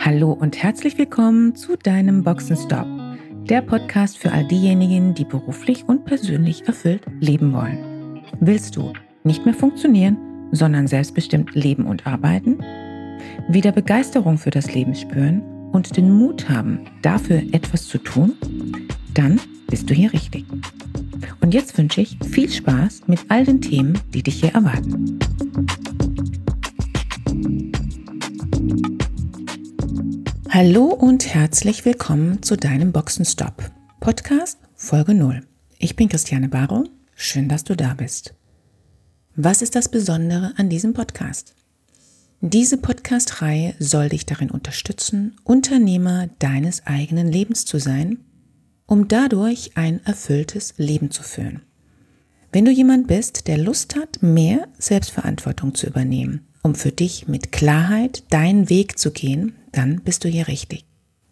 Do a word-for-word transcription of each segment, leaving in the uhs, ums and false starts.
Hallo und herzlich willkommen zu deinem Boxenstopp, der Podcast für all diejenigen, die beruflich und persönlich erfüllt leben wollen. Willst du nicht mehr funktionieren, sondern selbstbestimmt leben und arbeiten? Wieder Begeisterung für das Leben spüren und den Mut haben, dafür etwas zu tun? Dann bist du hier richtig. Und jetzt wünsche ich viel Spaß mit all den Themen, die dich hier erwarten. Hallo und herzlich willkommen zu deinem Boxenstopp, Podcast Folge null. Ich bin Christiane Barrow, schön, dass du da bist. Was ist das Besondere an diesem Podcast? Diese Podcast-Reihe soll dich darin unterstützen, Unternehmer deines eigenen Lebens zu sein, um dadurch ein erfülltes Leben zu führen. Wenn du jemand bist, der Lust hat, mehr Selbstverantwortung zu übernehmen, um für dich mit Klarheit deinen Weg zu gehen, dann bist du hier richtig.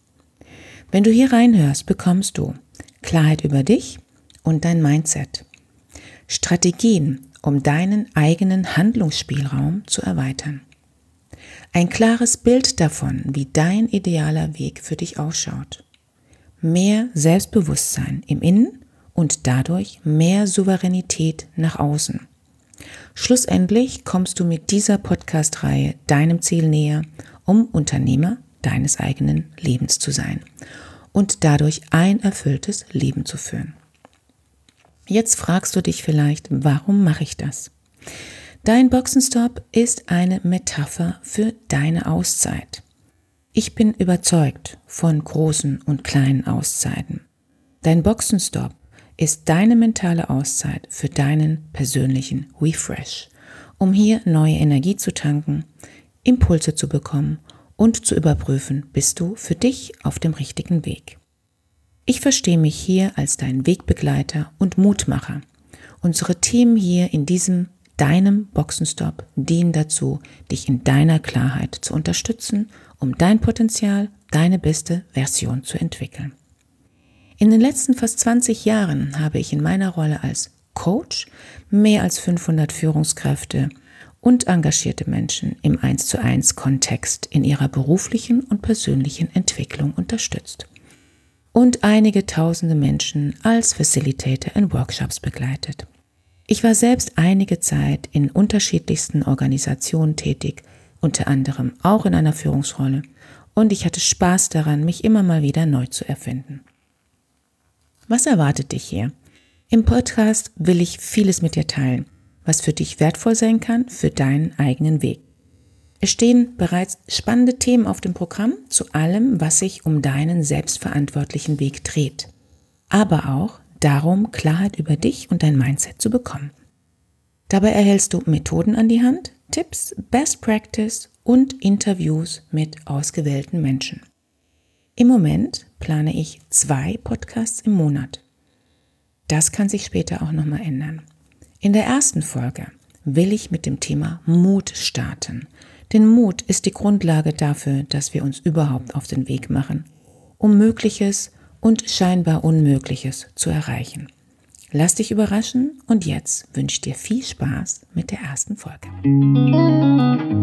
Wenn du hier reinhörst, bekommst du Klarheit über dich und dein Mindset, Strategien, um deinen eigenen Handlungsspielraum zu erweitern, ein klares Bild davon, wie dein idealer Weg für dich ausschaut, mehr Selbstbewusstsein im Innen und dadurch mehr Souveränität nach außen. Schlussendlich kommst du mit dieser Podcast-Reihe deinem Ziel näher, um Unternehmer deines eigenen Lebens zu sein und dadurch ein erfülltes Leben zu führen. Jetzt fragst du dich vielleicht, warum mache ich das? Dein Boxenstopp ist eine Metapher für deine Auszeit. Ich bin überzeugt von großen und kleinen Auszeiten. Dein Boxenstopp ist deine mentale Auszeit für deinen persönlichen Refresh, um hier neue Energie zu tanken, Impulse zu bekommen und zu überprüfen, bist du für dich auf dem richtigen Weg. Ich verstehe mich hier als dein Wegbegleiter und Mutmacher. Unsere Themen hier in diesem deinem Boxenstopp dienen dazu, dich in deiner Klarheit zu unterstützen, um dein Potenzial, deine beste Version zu entwickeln. In den letzten fast zwanzig Jahren habe ich in meiner Rolle als Coach mehr als fünfhundert Führungskräfte und engagierte Menschen im eins zu eins Kontext in ihrer beruflichen und persönlichen Entwicklung unterstützt und einige tausende Menschen als Facilitator in Workshops begleitet. Ich war selbst einige Zeit in unterschiedlichsten Organisationen tätig, unter anderem auch in einer Führungsrolle, und ich hatte Spaß daran, mich immer mal wieder neu zu erfinden. Was erwartet dich hier? Im Podcast will ich vieles mit dir teilen, was für dich wertvoll sein kann für deinen eigenen Weg. Es stehen bereits spannende Themen auf dem Programm zu allem, was sich um deinen selbstverantwortlichen Weg dreht, aber auch darum, Klarheit über dich und dein Mindset zu bekommen. Dabei erhältst du Methoden an die Hand, Tipps, Best Practice und Interviews mit ausgewählten Menschen. Im Moment plane ich zwei Podcasts im Monat. Das kann sich später auch nochmal ändern. In der ersten Folge will ich mit dem Thema Mut starten. Denn Mut ist die Grundlage dafür, dass wir uns überhaupt auf den Weg machen, um Mögliches und scheinbar Unmögliches zu erreichen. Lass dich überraschen und jetzt wünsche ich dir viel Spaß mit der ersten Folge.